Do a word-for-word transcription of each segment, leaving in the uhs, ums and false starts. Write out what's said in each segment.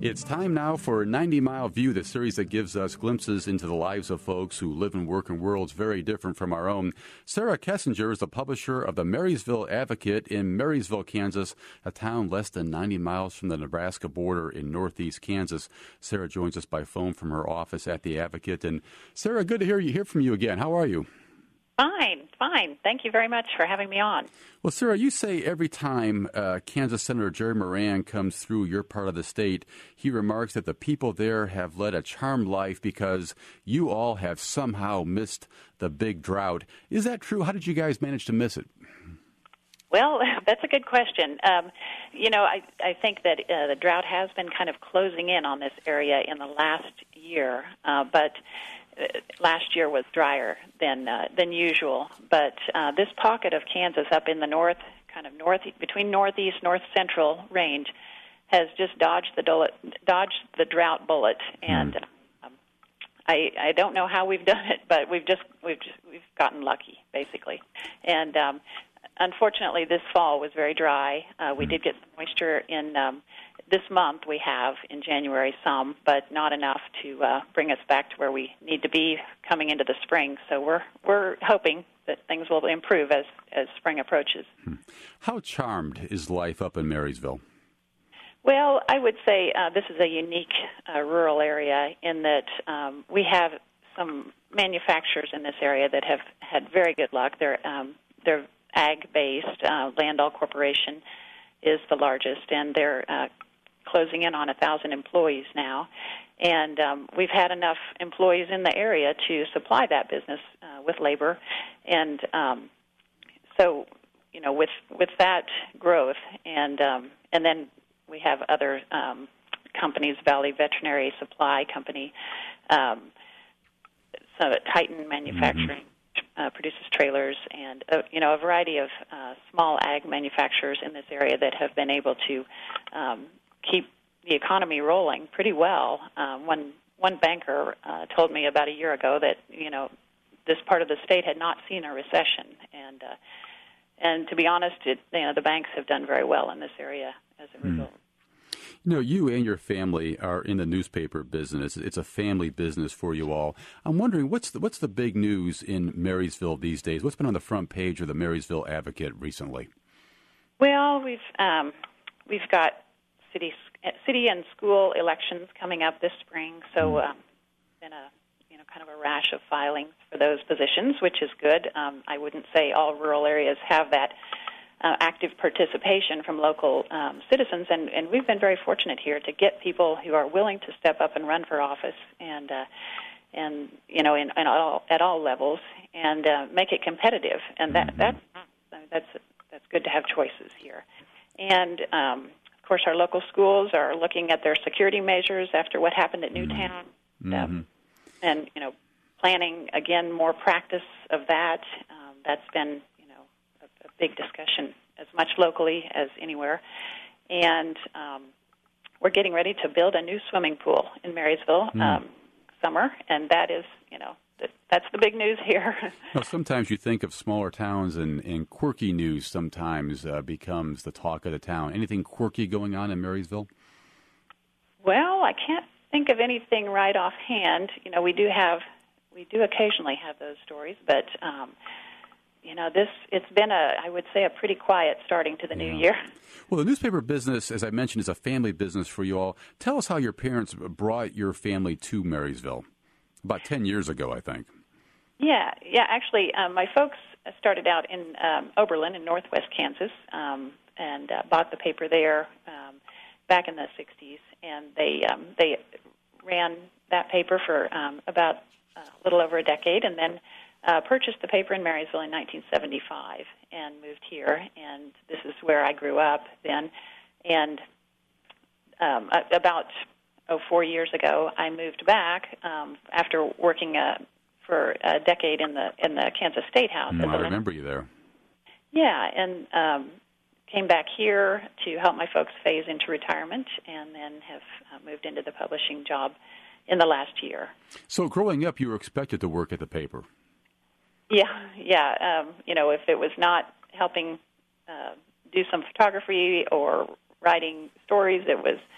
It's time now for ninety mile View, the series that gives us glimpses into the lives of folks who live and work in worlds very different from our own. Sarah Kessinger is the publisher of the Marysville Advocate in Marysville, Kansas, a town less than ninety miles from the Nebraska border in northeast Kansas. Sarah joins us by phone from her office at the Advocate. And Sarah, good to hear you hear from you again. How are you? Fine, fine. Thank you very much for having me on. Well, Sarah, you say every time uh, Kansas Senator Jerry Moran comes through your part of the state, he remarks that the people there have led a charmed life because you all have somehow missed the big drought. Is that true? How did you guys manage to miss it? Well, that's a good question. Um, you know, I, I think that uh, the drought has been kind of closing in on this area in the last year, uh, but last year was drier than uh, than usual, but uh, this pocket of Kansas up in the north, kind of north between northeast north central range, has just dodged the dole- dodged the drought bullet, and mm. um, I I don't know how we've done it, but we've just we've just, we've gotten lucky basically, and um, unfortunately this fall was very dry. Uh, we mm. did get some moisture in. Um, This month we have in January some, but not enough to uh, bring us back to where we need to be coming into the spring. So we're we're hoping that things will improve as, as spring approaches. How charmed is life up in Marysville? Well, I would say uh, this is a unique uh, rural area in that um, we have some manufacturers in this area that have had very good luck. They're um, they're ag-based. Uh, Landau Corporation is the largest, and they're uh, closing in on a thousand employees now, and um, we've had enough employees in the area to supply that business uh, with labor, and um, so you know with with that growth, and um, and then we have other um, companies, Valley Veterinary Supply Company, um, so Titan Manufacturing. Mm-hmm. Uh, produces trailers and, uh, you know, a variety of uh, small ag manufacturers in this area that have been able to um, keep the economy rolling pretty well. Um, one one banker uh, told me about a year ago that, you know, this part of the state had not seen a recession. And, uh, and to be honest, it, you know, the banks have done very well in this area as a result. Mm. You know, you and your family are in the newspaper business. It's a family business for you all. I'm wondering, what's the, what's the big news in Marysville these days? What's been on the front page of the Marysville Advocate recently? Well, we've um, we've got city city and school elections coming up this spring, so mm. um, been a you know kind of a rash of filings for those positions, which is good. Um, I wouldn't say all rural areas have that. Uh, active participation from local um, citizens, and, and we've been very fortunate here to get people who are willing to step up and run for office, and uh, and you know, in, in all, at all levels, and uh, make it competitive. And that that that's that's good to have choices here. And um, of course, our local schools are looking at their security measures after what happened at Newtown, mm-hmm. um, and you know, planning again more practice of that. Um, that's been a big discussion as much locally as anywhere. And um, we're getting ready to build a new swimming pool in Marysville mm. um, summer, and that is, you know, that, that's the big news here. Now, sometimes you think of smaller towns, and, and quirky news sometimes uh, becomes the talk of the town. Anything quirky going on in Marysville? Well, I can't think of anything right offhand. You know, we do have, we do occasionally have those stories, but um, You know, this, it's been, a, I would say, a pretty quiet starting to the yeah. new year. Well, the newspaper business, as I mentioned, is a family business for you all. Tell us how your parents brought your family to Marysville about ten years ago, I think. Yeah, yeah. Actually, um, my folks started out in um, Oberlin in northwest Kansas and uh, bought the paper there um, back in the sixties. And they, um, they ran that paper for um, about a little over a decade, and then Uh, purchased the paper in Marysville in nineteen seventy-five and moved here, and this is where I grew up then. And um, about oh, four years ago, I moved back um, after working uh, for a decade in the in the Kansas State House. Mm, I remember you there. Yeah, and um, came back here to help my folks phase into retirement, and then have uh, moved into the publishing job in the last year. So growing up, you were expected to work at the paper. Yeah, yeah. Um, you know, if it was not helping uh, do some photography or writing stories, it was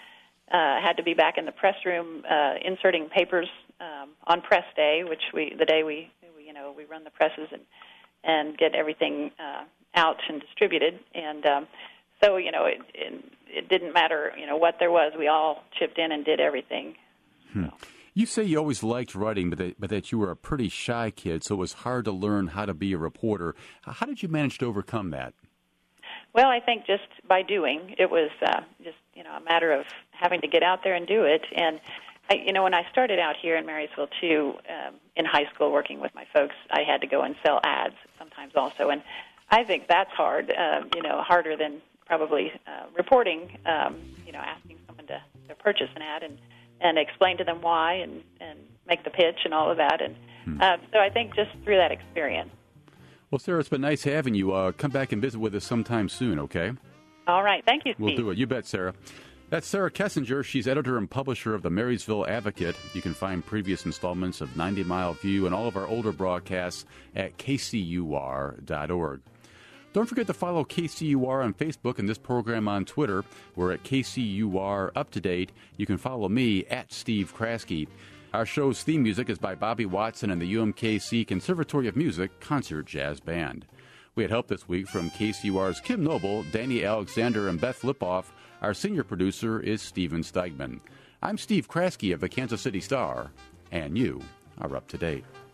uh, had to be back in the press room uh, inserting papers um, on press day, which we the day we, we you know we run the presses and and get everything uh, out and distributed. And um, so you know it, it it didn't matter you know what there was. We all chipped in and did everything. Hmm. So. You say you always liked writing, but that, but that you were a pretty shy kid, so it was hard to learn how to be a reporter. How did you manage to overcome that? Well, I think just by doing. It was uh, just, you know, a matter of having to get out there and do it. And, I, you know, when I started out here in Marysville, too, um, in high school working with my folks, I had to go and sell ads sometimes also. And I think that's hard, uh, you know, harder than probably uh, reporting, um, you know, asking someone to, to purchase an ad and and explain to them why and, and make the pitch and all of that. And hmm. uh, so I think just through that experience. Well, Sarah, it's been nice having you. Uh, come back and visit with us sometime soon, okay? All right. Thank you, Steve. We'll do it. You bet, Sarah. That's Sarah Kessinger. She's editor and publisher of the Marysville Advocate. You can find previous installments of ninety mile View and all of our older broadcasts at K C U R dot org. Don't forget to follow K C U R on Facebook and this program on Twitter. We're at K C U R Up to Date. You can follow me at Steve Kraske. Our show's theme music is by Bobby Watson and the U M K C Conservatory of Music Concert Jazz Band. We had help this week from K C U R's Kim Noble, Danny Alexander, and Beth Lipoff. Our senior producer is Steven Steigman. I'm Steve Kraske of the Kansas City Star, and you are up to date.